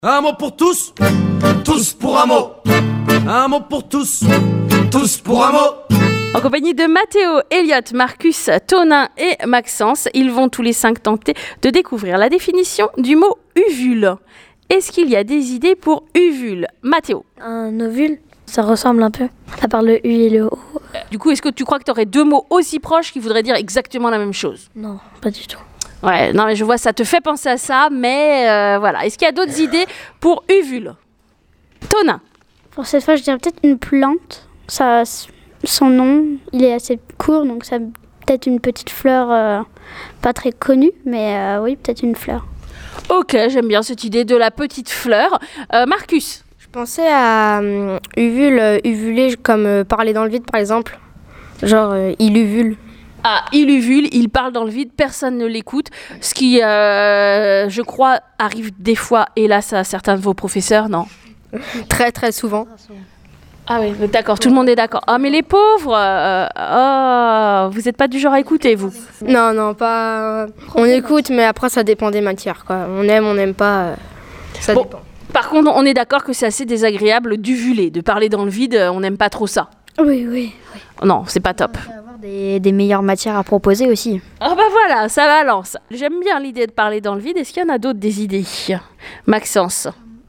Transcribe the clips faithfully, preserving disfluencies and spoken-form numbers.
Un mot pour tous, tous pour un mot. Un mot pour tous, tous pour un mot. En compagnie de Mathéo, Elliot, Marcus, Tonin et Maxence, ils vont tous les cinq tenter de découvrir la définition du mot uvule. Est-ce qu'il y a des idées pour uvule? Mathéo? Un ovule, ça ressemble un peu, à part le U et le O. Du coup, est-ce que tu crois que tu aurais deux mots aussi proches qui voudraient dire exactement la même chose? Non, pas du tout. Ouais, non mais je vois, ça te fait penser à ça, mais euh, voilà. Est-ce qu'il y a d'autres idées pour uvule? Tonin? Pour cette fois, je dirais peut-être une plante. Ça, son nom, il est assez court, donc ça peut-être une petite fleur euh, pas très connue, mais euh, oui, peut-être une fleur. Ok, j'aime bien cette idée de la petite fleur. Euh, Marcus? Je pensais à euh, uvule, euh, uvuler comme euh, parler dans le vide par exemple. Genre, euh, il uvule. Ah, il uvule, il parle dans le vide, personne ne l'écoute. Ce qui, euh, je crois, arrive des fois, hélas, à certains de vos professeurs, non? Très très souvent. Ah oui, d'accord, tout le monde est d'accord. Ah, mais les pauvres, euh, oh, vous n'êtes pas du genre à écouter, vous? Non, non, pas... On écoute, mais après ça dépend des matières, quoi. On aime, on n'aime pas, euh, ça Bon, dépend. par contre, on est d'accord que c'est assez désagréable d'uvuler, de parler dans le vide, on n'aime pas trop ça. Oui, oui. Non, c'est pas top. Il va y avoir des, des meilleures matières à proposer aussi. Ah bah voilà, ça balance. J'aime bien l'idée de parler dans le vide. Est-ce qu'il y en a d'autres des idées? Maxence?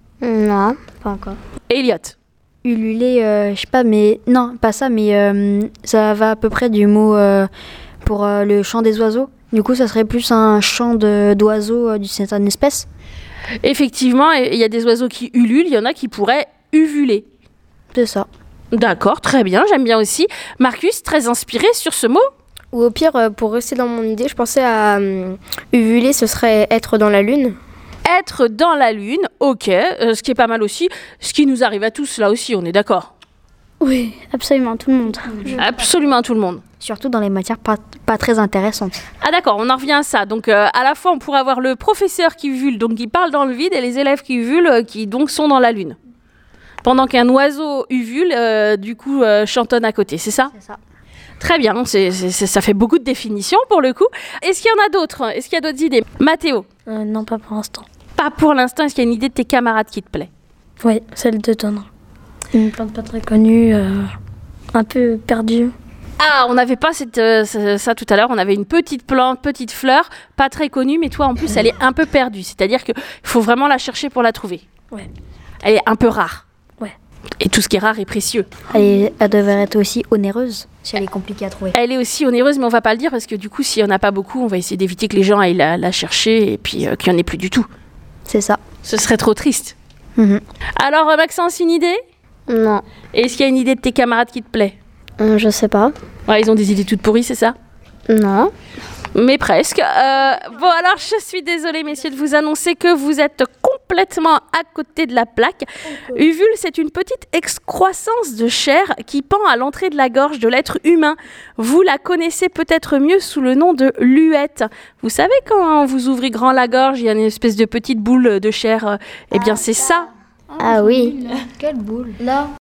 Non, pas encore. Elliot? Ululer, euh, je sais pas, mais non, pas ça, mais euh, ça va à peu près du mot euh, pour euh, le chant des oiseaux. Du coup, ça serait plus un chant de, d'oiseaux euh, d'une certaine espèce. Effectivement, il y a des oiseaux qui ululent, il y en a qui pourraient uvuler. C'est ça. D'accord, très bien, j'aime bien aussi. Marcus, très inspiré sur ce mot? Ou au pire, euh, pour rester dans mon idée, je pensais à euh, uvuler, ce serait être dans la lune. Être dans la lune, ok, euh, ce qui est pas mal aussi, ce qui nous arrive à tous là aussi, on est d'accord? Oui, absolument, tout le monde. Absolument tout le monde. Surtout dans les matières pas, pas très intéressantes. Ah d'accord, on en revient à ça. Donc euh, à la fois on pourrait avoir le professeur qui uvule, donc qui parle dans le vide, et les élèves qui uvulent, euh, qui donc sont dans la lune. Pendant qu'un oiseau uvule, euh, du coup euh, chantonne à côté, c'est ça? C'est ça. Très bien, c'est, c'est, c'est- ça fait beaucoup de définitions pour le coup. Est-ce qu'il y en a d'autres? Est-ce qu'il y a d'autres idées? Mathéo? Euh, non, pas pour l'instant. Pas pour l'instant, est-ce qu'il y a une idée de tes camarades qui te plaît? Oui, celle de Tonin. Une plante pas très connue, euh, un peu perdue. Ah, on n'avait pas cette, euh, ça, ça tout à l'heure, on avait une petite plante, petite fleur, pas très connue, mais toi en plus elle est un peu perdue, c'est-à-dire qu'il faut vraiment la chercher pour la trouver. Ouais. Elle est un peu rare. Ouais. Et tout ce qui est rare est précieux. Elle, est- elle devrait être aussi onéreuse, si elle est compliquée à trouver. Elle est aussi onéreuse, mais on va pas le dire parce que du coup, s'il n'y en a pas beaucoup, on va essayer d'éviter que les gens aillent la, la chercher et puis euh, qu'il n'y en ait plus du tout. C'est ça. Ce serait trop triste. Mhm. Alors, euh, Maxence, une idée? Non, Et est-ce qu'il y a une idée de tes camarades qui te plaît? euh, je sais pas. Ouais, ils ont des idées toutes pourries, c'est ça? Non. Mais presque. Euh, bon, alors, je suis désolée, messieurs, de vous annoncer que vous êtes complètement à côté de la plaque. Uvule, c'est une petite excroissance de chair qui pend à l'entrée de la gorge de l'être humain. Vous la connaissez peut-être mieux sous le nom de luette. Vous savez, quand vous ouvrez grand la gorge, il y a une espèce de petite boule de chair. euh, Eh bien, c'est ça. Ah oui. Quelle boule. Là.